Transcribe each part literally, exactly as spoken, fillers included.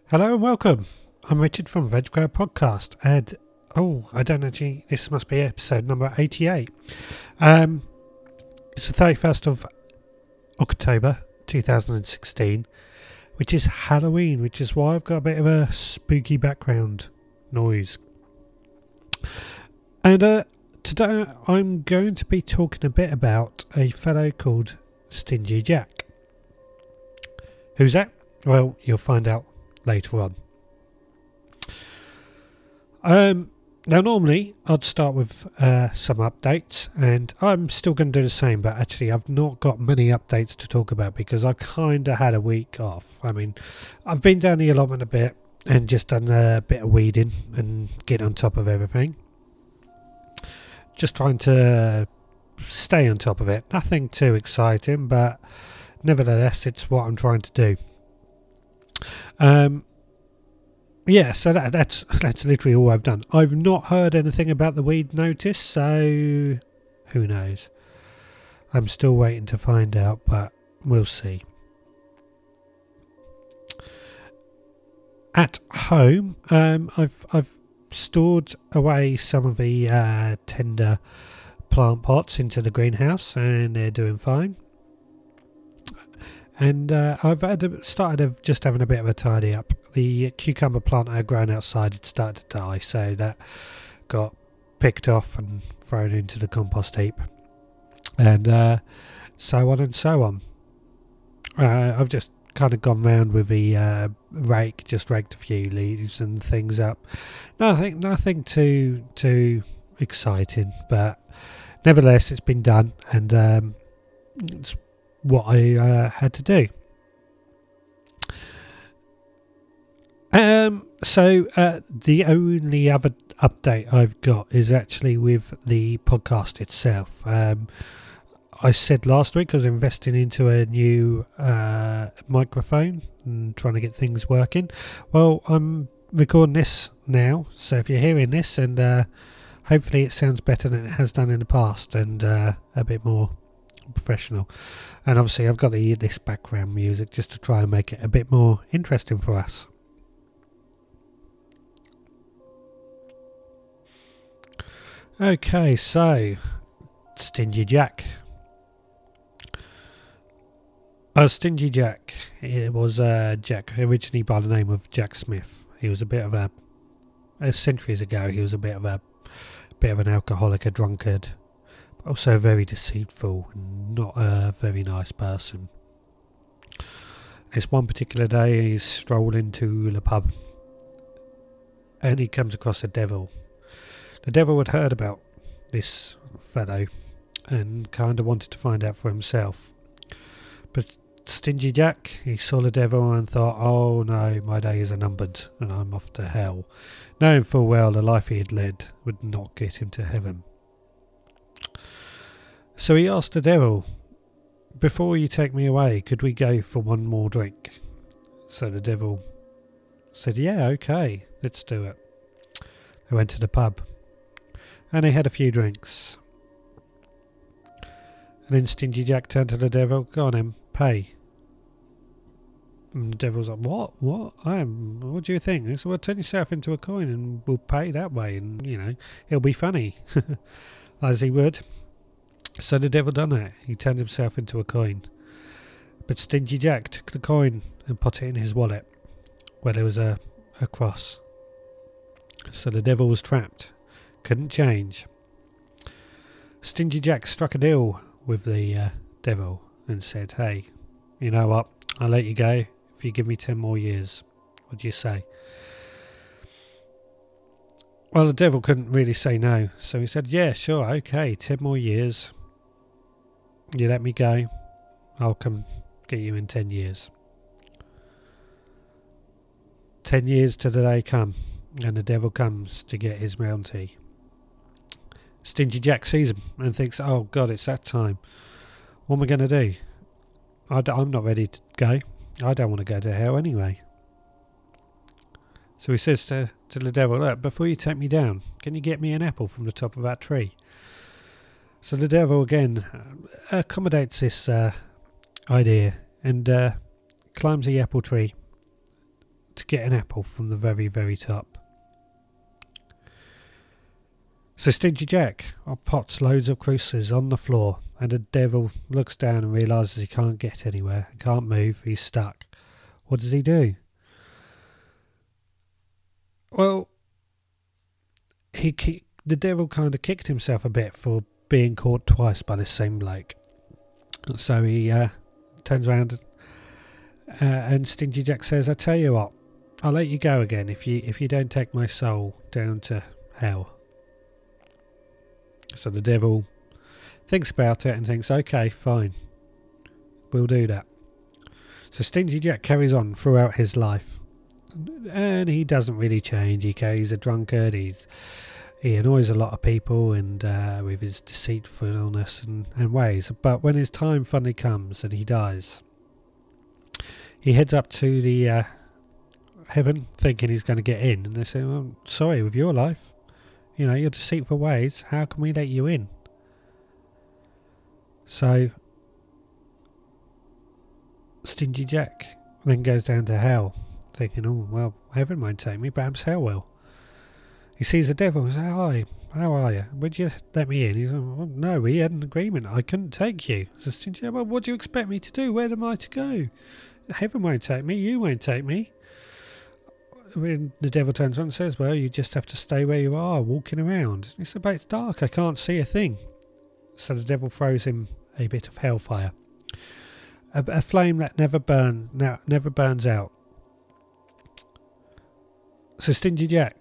Hello and welcome. I'm Richard from Veg Crowd Podcast, and oh, I don't actually. This must be episode number eighty-eight. Um, it's the thirty-first of October, two thousand sixteen, which is Halloween, which is why I've got a bit of a spooky background noise. And uh, today I'm going to be talking a bit about a fellow called Stingy Jack. Who's that? Well, you'll find out later on. Um, now normally I'd start with uh, some updates, and I'm still going to do the same, but actually I've not got many updates to talk about because I kind of had a week off. I mean, I've been down the allotment a bit and just done a bit of weeding and get on top of everything. Just trying to stay on top of it. Nothing too exciting, but nevertheless it's what I'm trying to do. Um, yeah, so that, that's that's literally all I've done. I've not heard anything about the weed notice, so who knows? I'm still waiting to find out, but we'll see. At home, um, I've I've stored away some of the uh, tender plant pots into the greenhouse, and they're doing fine. And uh, I've had a, started of just having a bit of a tidy up. The cucumber plant I had grown outside had started to die, so that got picked off and thrown into the compost heap, and uh, so on and so on. Uh, I've just kind of gone round with the uh, rake, just raked a few leaves and things up. Nothing, nothing too too exciting, but nevertheless, it's been done, and um, it's what I uh, had to do. Um, so uh, the only other update I've got is actually with the podcast itself. Um, I said last week I was investing into a new uh, microphone and trying to get things working. Well, I'm recording this now, so if you're hearing this, and uh, hopefully it sounds better than it has done in the past, and uh, a bit more professional. And obviously I've got the, this background music just to try and make it a bit more interesting for us. Okay, so Stingy Jack. Uh, Stingy Jack. It was uh, Jack originally by the name of Jack Smith. He was a bit of a, uh, centuries ago, he was a bit of a bit of an alcoholic, a drunkard, but also very deceitful and not a very nice person. This one particular day he's strolling into the pub and he comes across a devil. The devil had heard about this fellow and kind of wanted to find out for himself. But Stingy Jack, he saw the devil and thought, oh no, my days are numbered and I'm off to hell, knowing full well the life he had led would not get him to heaven. So he asked the devil, before you take me away, could we go for one more drink? So the devil said, yeah, okay, let's do it. They went to the pub and they had a few drinks. And then Stingy Jack turned to the devil, go on then, pay. And the devil's like, what? What? I am, what do you think? He said, well, turn yourself into a coin and we'll pay that way, and, you know, it'll be funny. As he would. So the devil done that. He turned himself into a coin. But Stingy Jack took the coin and put it in his wallet, where there was a, a cross. So the devil was trapped. Couldn't change. Stingy Jack struck a deal with the uh, devil and said, hey, you know what? I'll let you go if you give me ten more years. What do you say? Well, the devil couldn't really say no. So he said, yeah, sure, okay, ten more years. You let me go, I'll come get you in ten years. Ten years to the day come, and the devil comes to get his bounty. Stingy Jack sees him and thinks, oh God, it's that time. What am I going to do? I d- I'm not ready to go. I don't want to go to hell anyway. So he says to, to the devil, look, before you take me down, can you get me an apple from the top of that tree? So the devil again accommodates this uh, idea and uh, climbs the apple tree to get an apple from the very, very top. So Stingy Jack pots loads of crucifixes on the floor, and the devil looks down and realises he can't get anywhere, he can't move, he's stuck. What does he do? Well, he ki- the devil kind of kicked himself a bit for being caught twice by this same bloke. So he uh, turns around uh, and Stingy Jack says, I tell you what, I'll let you go again if you if you don't take my soul down to hell. So the devil thinks about it and thinks, okay, fine, we'll do that. So Stingy Jack carries on throughout his life, and he doesn't really change. He he's a drunkard, he's, he annoys a lot of people, and uh, with his deceitfulness and, and ways. But when his time finally comes and he dies, he heads up to the uh, heaven thinking he's going to get in, and they say, well, sorry, with your life, you know, your deceitful ways, how can we let you in? So Stingy Jack then goes down to hell, thinking, oh, well, heaven won't take me, perhaps hell will. He sees the devil and says, hi, how are you? Would you let me in? He's like, well, no, we had an agreement, I couldn't take you. So Stingy Jack, well, what do you expect me to do? Where am I to go? Heaven won't take me, you won't take me. When the devil turns around and says, well, you just have to stay where you are, walking around. He said, but it's dark, I can't see a thing. So the devil throws him a bit of hellfire. A, a flame that never burn, now never burns out. So Stingy Jack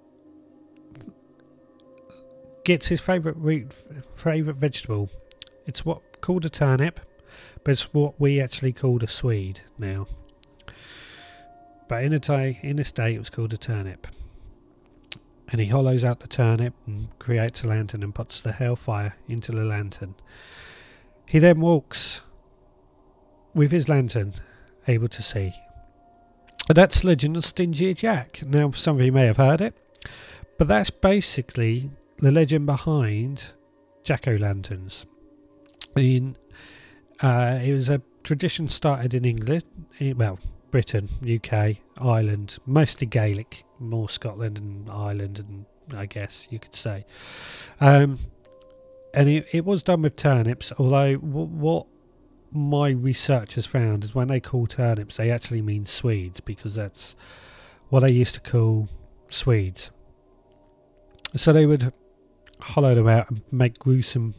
gets his favourite re- favourite vegetable. It's what called a turnip, but it's what we actually call a swede now. But in a day, in this day, it was called a turnip. And he hollows out the turnip and creates a lantern and puts the hellfire into the lantern. He then walks with his lantern, able to see. And that's Legend of Stingy Jack. Now, some of you may have heard it, but that's basically the legend behind jack-o'-lanterns. In, uh, it was a tradition started in England, well, Britain, U K, Ireland, mostly Gaelic, more Scotland and Ireland, and I guess you could say. Um, and it, it was done with turnips, although w- what my research has found is when they call turnips, they actually mean Swedes, because that's what they used to call Swedes. So they would hollow them out and make gruesome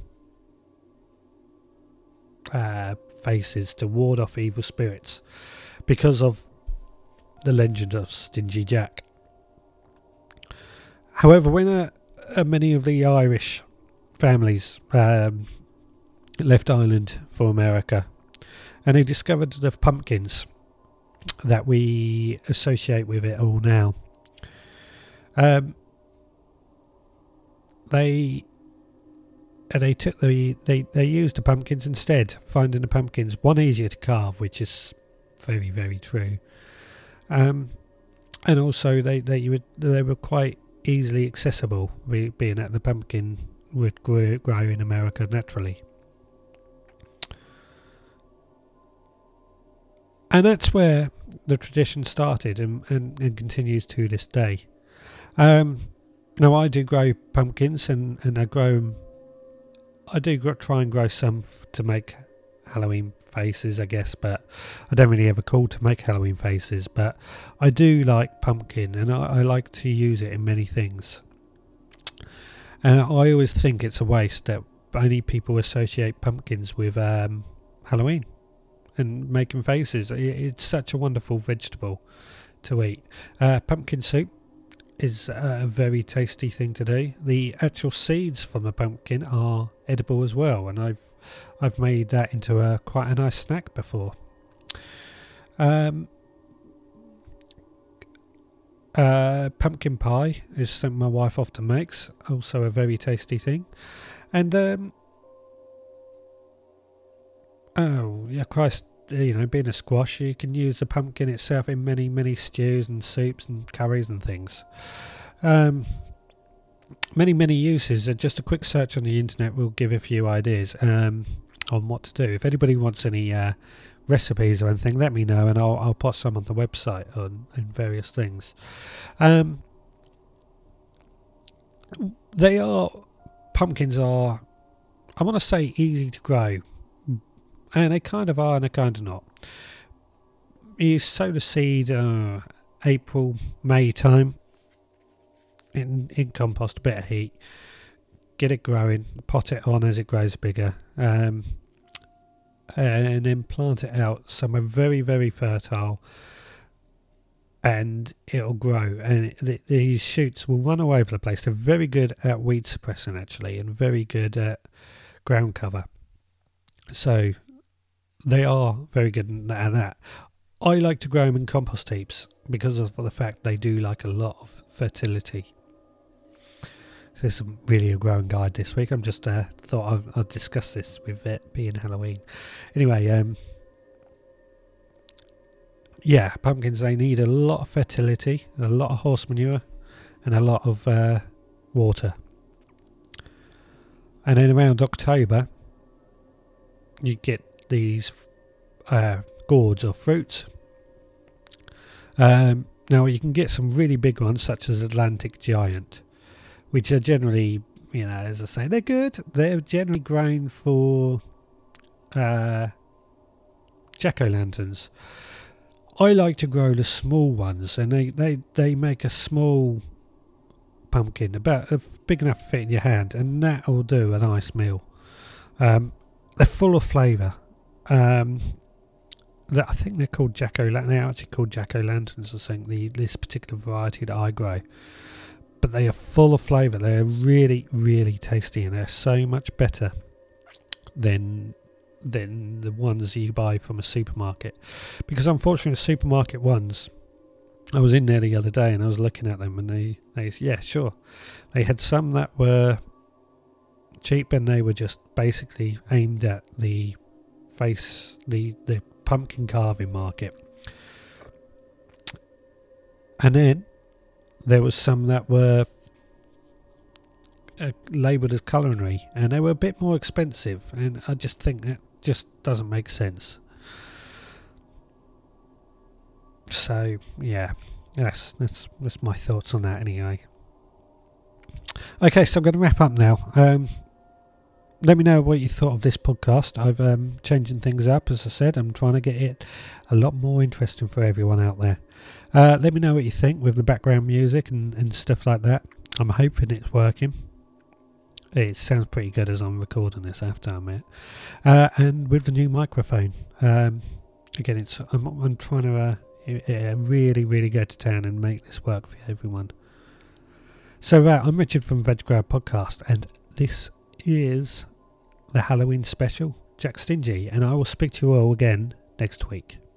uh, faces to ward off evil spirits, because of the legend of Stingy Jack. However, when uh, uh, many of the Irish families um, left Ireland for America, and they discovered the pumpkins that we associate with it all now, um, they and they took the they, they used the pumpkins instead, finding the pumpkins one easier to carve, which is very, very true. Um, and also they, they you would they were quite easily accessible, being that the pumpkin would grow, grow in America naturally. And that's where the tradition started and, and, and continues to this day. Um, now I do grow pumpkins, and, and I grow them, I do grow, try and grow some f- to make Halloween faces, I guess, but I don't really ever call to make Halloween faces. But I do like pumpkin, and I, I like to use it in many things. And I always think it's a waste that only people associate pumpkins with um, Halloween and making faces. It, it's such a wonderful vegetable to eat. Uh, pumpkin soup is a very tasty thing to do. The actual seeds from the pumpkin are edible as well, and I've I've made that into a quite a nice snack before. Um, uh, pumpkin pie is something my wife often makes, also a very tasty thing. And um, oh yeah, Christ, you know, being a squash, you can use the pumpkin itself in many, many stews and soups and curries and things. Um, many, many uses. Uh, just a quick search on the internet will give a few ideas um, on what to do. If anybody wants any uh, recipes or anything, let me know, and I'll I'll put some on the website on and various things. Um, they are pumpkins are, I want to say, easy to grow, and they kind of are, and they kind of not. You sow the seed uh, April, May time in in compost, a bit of heat, get it growing, pot it on as it grows bigger, um, and then plant it out somewhere very, very fertile, and it'll grow, and it, the, these shoots will run all over the place. They're very good at weed suppressing, actually, and very good at ground cover. So they are very good at that. I like to grow them in compost heaps because of the fact they do like a lot of fertility. So this isn't really a growing guide this week. I'm just uh, thought I'd, I'd discuss this with it being Halloween. Anyway, um, yeah, pumpkins, they need a lot of fertility, a lot of horse manure, and a lot of uh, water. And then around October, you get these uh, gourds of fruit. Um, now, you can get some really big ones, such as Atlantic Giant, which are generally, you know, as I say, they're good. They're generally grown for uh, jack-o'-lanterns. I like to grow the small ones, and they, they, they make a small pumpkin, about uh, big enough to fit in your hand, and that will do a nice meal. Um, they're full of flavour. Um, I think they're called jack-o'-lanterns. They're actually called jack-o'-lanterns, I think, the, this particular variety that I grow. But they are full of flavour. They're really, really tasty, and they're so much better than than the ones you buy from a supermarket. Because unfortunately, the supermarket ones, I was in there the other day and I was looking at them, and they, they yeah, sure, they had some that were cheap, and they were just basically aimed at the face, the the pumpkin carving market. And then there was some that were uh, labelled as culinary, and they were a bit more expensive, and I just think that just doesn't make sense. So yeah, that's that's that's my thoughts on that anyway. Okay, so I'm going to wrap up now. Um, let me know what you thought of this podcast. I've um, changing things up, as I said. I'm trying to get it a lot more interesting for everyone out there. Uh, let me know what you think with the background music and, and stuff like that. I'm hoping it's working. It sounds pretty good as I'm recording this, I have to admit. Uh, and with the new microphone, um, again, it's I'm, I'm trying to uh, uh, really, really go to town and make this work for everyone. So uh, I'm Richard from Veg Grower Podcast, and this is the Halloween special, Jack Stingy, and I will speak to you all again next week.